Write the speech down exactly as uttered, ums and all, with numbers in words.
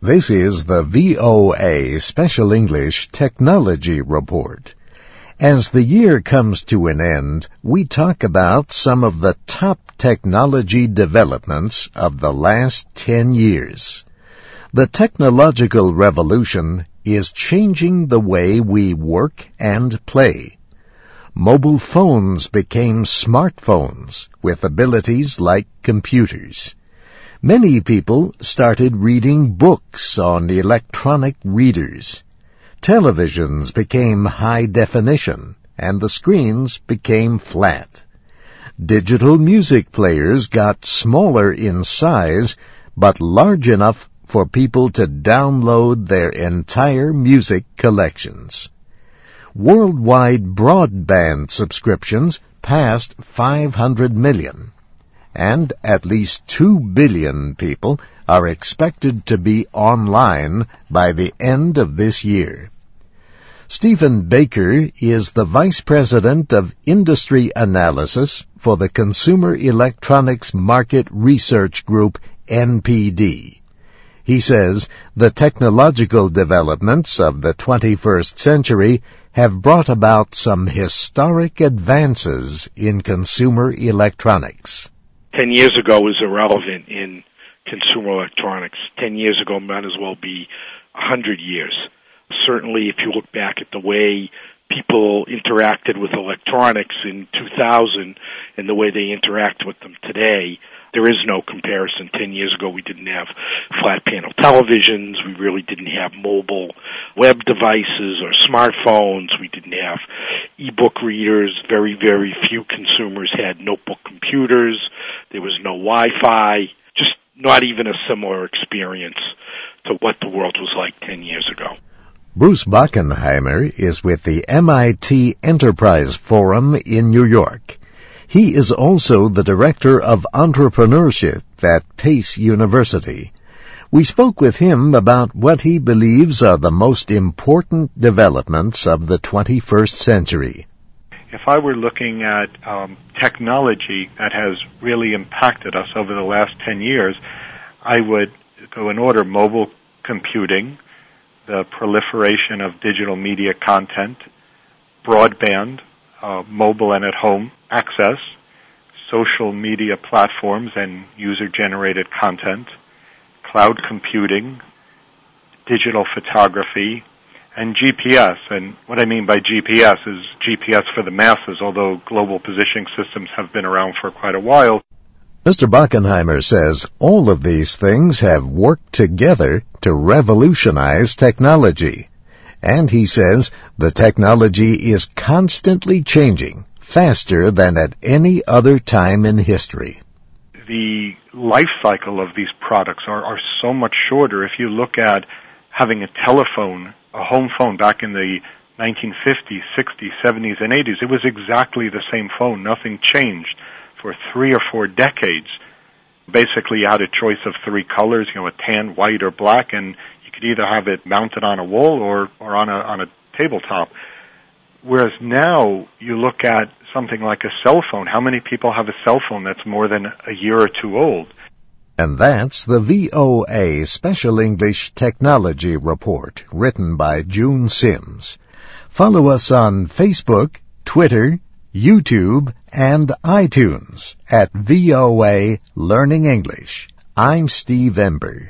This is the V O A Special English Technology Report. As the year comes to an end, we talk about some of the top technology developments of the last ten years. The technological revolution is changing the way we work and play. Mobile phones became smartphones with abilities like computers. Many people started reading books on electronic readers. Televisions became high definition, and the screens became flat. Digital music players got smaller in size, but large enough for people to download their entire music collections. Worldwide broadband subscriptions passed five hundred million. And at least two billion people are expected to be online by the end of this year. Stephen Baker is the Vice President of Industry Analysis for the Consumer Electronics Market Research Group, N P D. He says the technological developments of the twenty-first century have brought about some historic advances in consumer electronics. Ten years ago was irrelevant in consumer electronics. Ten years ago might as well be a hundred years. Certainly, if you look back at the way people interacted with electronics in two thousand and the way they interact with them today, there is no comparison. Ten years ago, we didn't have flat panel televisions. We really didn't have mobile web devices or smartphones. We didn't have e-book readers. Very, very few consumers had notebook computers. There was no Wi-Fi. Just not even a similar experience to what the world was like ten years ago. Bruce Bockenheimer is with the M I T Enterprise Forum in New York. He is also the Director of Entrepreneurship at Pace University. We spoke with him about what he believes are the most important developments of the twenty-first century. If I were looking at um, technology that has really impacted us over the last ten years, I would go in order: mobile computing, the proliferation of digital media content, broadband, uh, mobile and at-home access, social media platforms and user-generated content, cloud computing, digital photography, and G P S. And what I mean by G P S is G P S for the masses, although global positioning systems have been around for quite a while. Mister Bockenheimer says all of these things have worked together to revolutionize technology. And he says the technology is constantly changing, faster than at any other time in history. The life cycle of these products are, are so much shorter. If you look at having a telephone, a home phone back in the nineteen fifties, sixties, seventies, and eighties, it was exactly the same phone. Nothing changed for three or four decades. Basically, you had a choice of three colors, you know, a tan, white, or black, and you could either have it mounted on a wall or, or on a on a tabletop. Whereas now, you look at something like a cell phone. How many people have a cell phone that's more than a year or two old? And that's the V O A Special English Technology Report, written by June Sims. Follow us on Facebook, Twitter, YouTube, and iTunes at V O A Learning English. I'm Steve Ember.